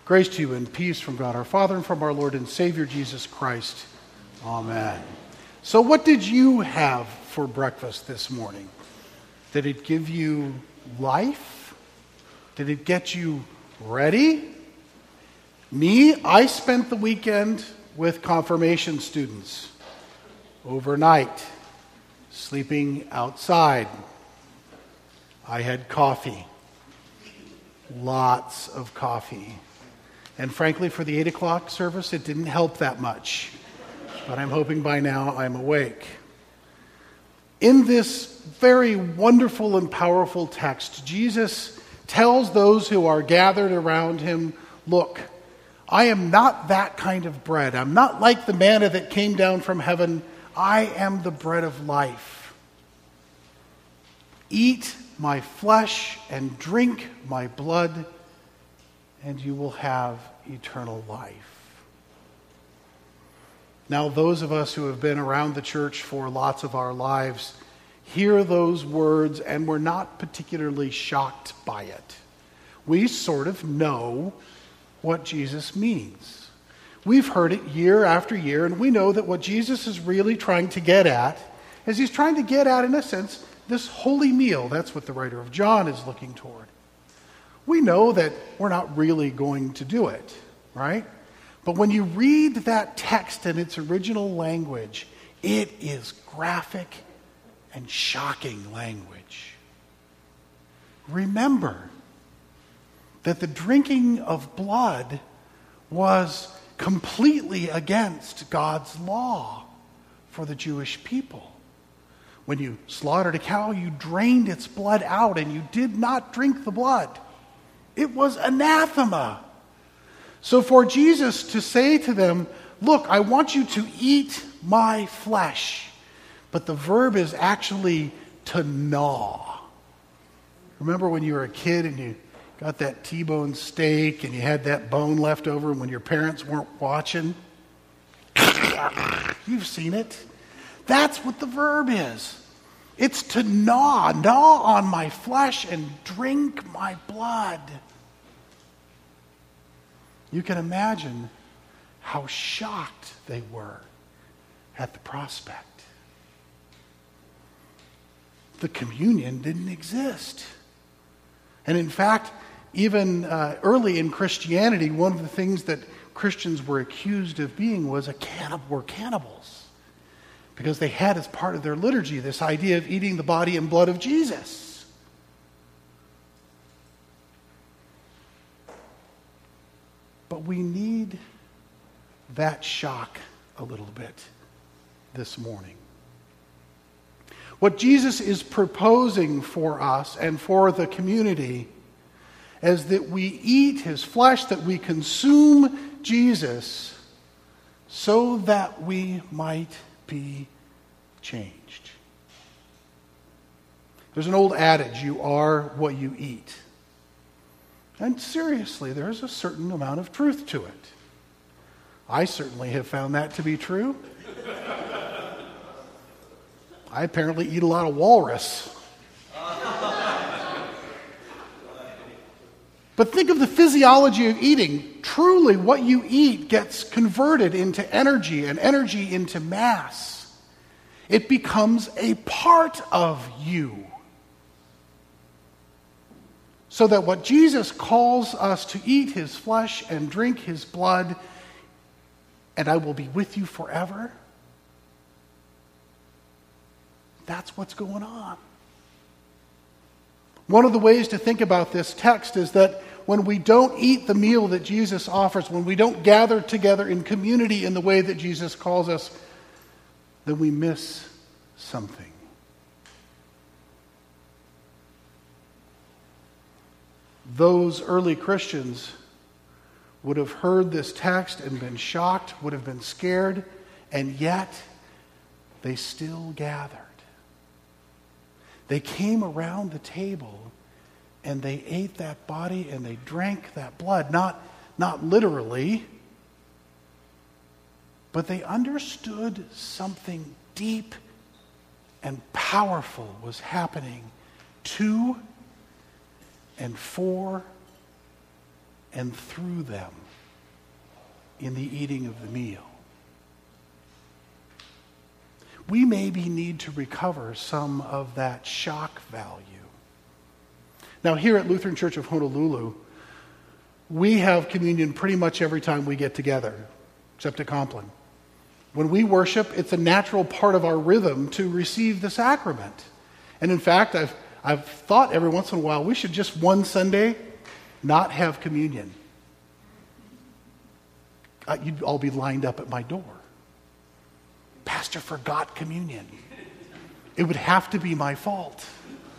Grace to you and peace from God our Father and from our Lord and Savior Jesus Christ. Amen. So what did you have for breakfast this morning? Did it give you life? Did it get you ready? Me, I spent the weekend with confirmation students overnight, sleeping outside. I had coffee, lots of coffee. And frankly, for the 8 o'clock service, it didn't help that much. But I'm hoping by now I'm awake. In this very wonderful and powerful text, Jesus tells those who are gathered around him, look, I am not that kind of bread. I'm not like the manna that came down from heaven. I am the bread of life. Eat my flesh and drink my blood, and you will have eternal life. Now, those of us who have been around the church for lots of our lives hear those words, and we're not particularly shocked by it. We sort of know what Jesus means. We've heard it year after year, and we know that what Jesus is really trying to get at is he's trying to get at, in a sense, this holy meal. That's what the writer of John is looking toward. We know that we're not really going to do it, right? But when you read that text in its original language, it is graphic and shocking language. Remember that the drinking of blood was completely against God's law for the Jewish people. When you slaughtered a cow, you drained its blood out and you did not drink the blood. It was anathema. So for Jesus to say to them, look, I want you to eat my flesh. But the verb is actually to gnaw. Remember when you were a kid and you got that T-bone steak and you had that bone left over when your parents weren't watching? You've seen it. That's what the verb is. It's to gnaw on my flesh and drink my blood. You can imagine how shocked they were at the prospect. The communion didn't exist. And in fact, even early in Christianity, one of the things that Christians were accused of being were cannibals. Because they had as part of their liturgy this idea of eating the body and blood of Jesus. But we need that shock a little bit this morning. What Jesus is proposing for us and for the community is that we eat his flesh, that we consume Jesus so that we might be changed. There's an old adage, you are what you eat. And seriously, there's a certain amount of truth to it. I certainly have found that to be true. I apparently eat a lot of walrus. But think of the physiology of eating. Truly, what you eat gets converted into energy and energy into mass. It becomes a part of you. So that what Jesus calls us to eat his flesh and drink his blood, and I will be with you forever, that's what's going on. One of the ways to think about this text is that when we don't eat the meal that Jesus offers, when we don't gather together in community in the way that Jesus calls us, then we miss something. Those early Christians would have heard this text and been shocked, would have been scared, and yet they still gathered. They came around the table and they ate that body and they drank that blood, not literally, but they understood something deep and powerful was happening to and for and through them in the eating of the meal. We maybe need to recover some of that shock value. Now, here at Lutheran Church of Honolulu, we have communion pretty much every time we get together, except at Compline. When we worship, it's a natural part of our rhythm to receive the sacrament. And in fact, I've thought every once in a while we should just one Sunday not have communion. You'd all be lined up at my door. Pastor forgot communion. It would have to be my fault.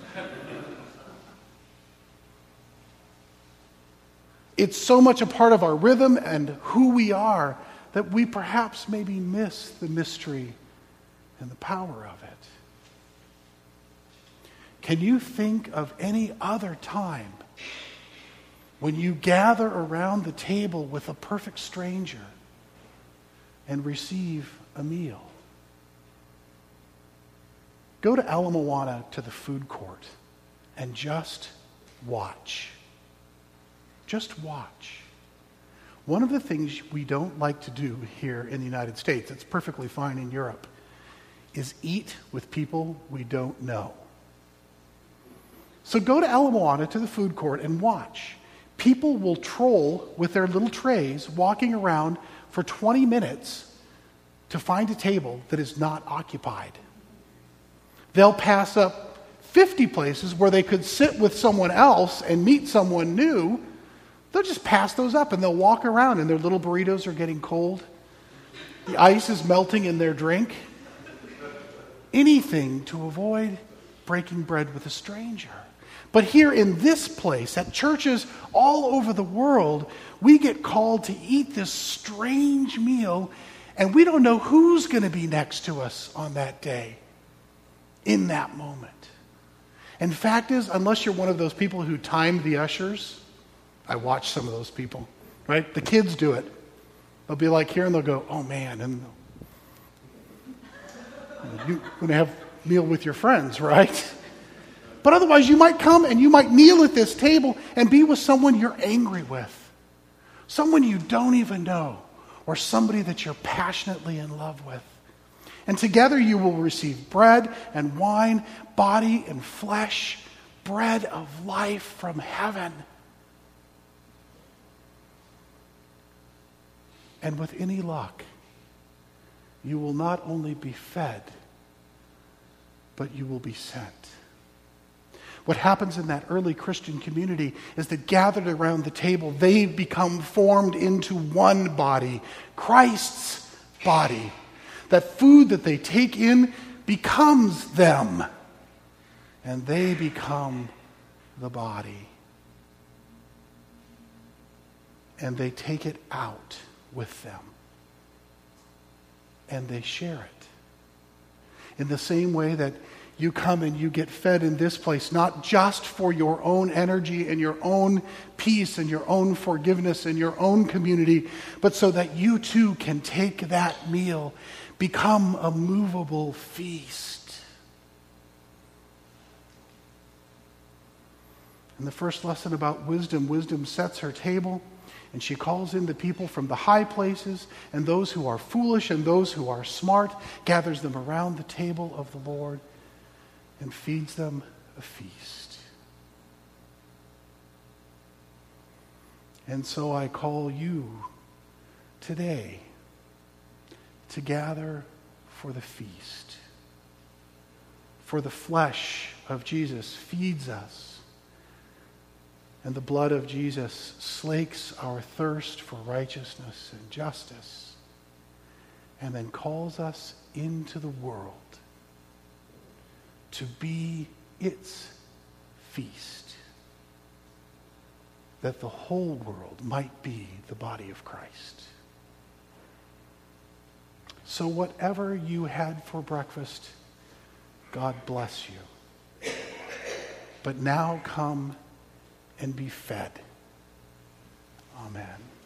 It's so much a part of our rhythm and who we are that we perhaps maybe miss the mystery and the power of it. Can you think of any other time when you gather around the table with a perfect stranger and receive a meal? Go to Ala Moana to the food court and just watch. Just watch. One of the things we don't like to do here in the United States, it's perfectly fine in Europe, is eat with people we don't know. So go to Ala Moana to the food court and watch. People will troll with their little trays, walking around for 20 minutes to find a table that is not occupied. They'll pass up 50 places where they could sit with someone else and meet someone new. They'll just pass those up and they'll walk around and their little burritos are getting cold. The ice is melting in their drink. Anything to avoid breaking bread with a stranger. But here in this place, at churches all over the world, we get called to eat this strange meal, and we don't know who's going to be next to us on that day, in that moment. And fact is, unless you're one of those people who timed the ushers, I watch some of those people, right? The kids do it. They'll be like here, and they'll go, oh man, and you're going to have a meal with your friends, right? But otherwise, you might come and you might kneel at this table and be with someone you're angry with, someone you don't even know, or somebody that you're passionately in love with. And together you will receive bread and wine, body and flesh, bread of life from heaven. And with any luck, you will not only be fed, but you will be sent. What happens in that early Christian community is that gathered around the table, they become formed into one body, Christ's body. That food that they take in becomes them, and they become the body. And they take it out with them, and they share it. In the same way that you come and you get fed in this place, not just for your own energy and your own peace and your own forgiveness and your own community, but so that you too can take that meal, become a movable feast. In the first lesson about wisdom, wisdom sets her table, and she calls in the people from the high places, and those who are foolish and those who are smart, gathers them around the table of the Lord, and feeds them a feast. And so I call you today to gather for the feast. For the flesh of Jesus feeds us, and the blood of Jesus slakes our thirst for righteousness and justice, and then calls us into the world to be its feast, that the whole world might be the body of Christ. So whatever you had for breakfast, God bless you. But now come and be fed. Amen.